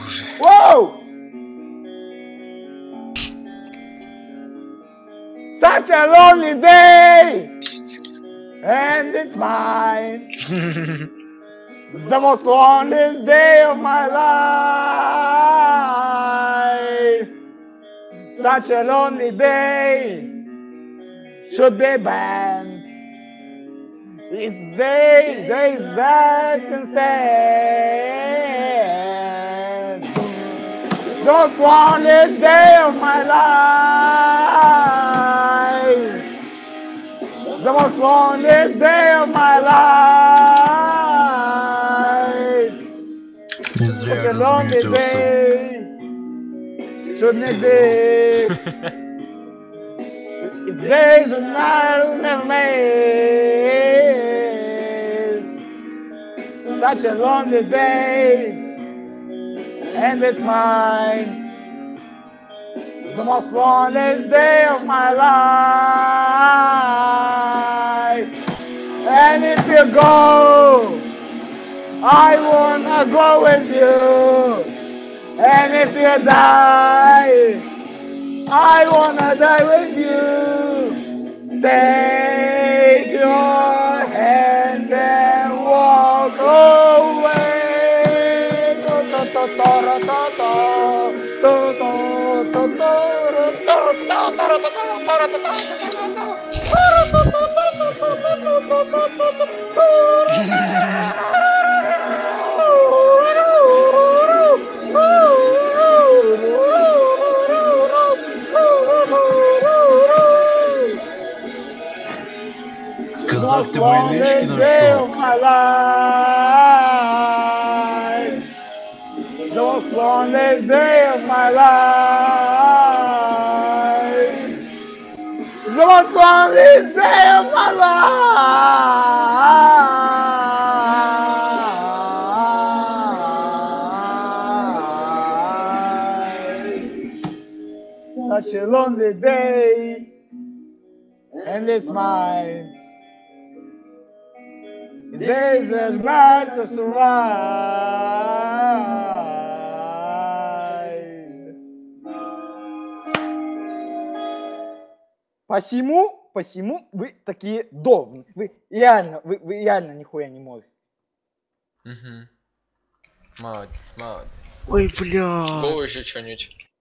боже. Whoa! Such a lonely day, and it's mine. The most loneliest day of my life. Such a lonely day should be banned. It's days that can stand. The most loneliest day of my life. The most loneliest day of my life. Не зря Such a lonely разметился. day shouldn't exist. It's days and I'll never miss. Such a lonely day, and it's mine. The most loneliest day of my life. And if you go, I wanna go with you. And if you die, I wanna die with you. Take your hand and walk away. Казав, Most ти войнички longest day of знайшов. my life. The most longest day of my life. The most longest day of my life. Such a lonely day, and it's mine. Days are glad to survive. Посему вы такие добрые. Вы реально нихуя не можете. Угу. Молодец, молодец. Ой, бля. Было еще что-нибудь?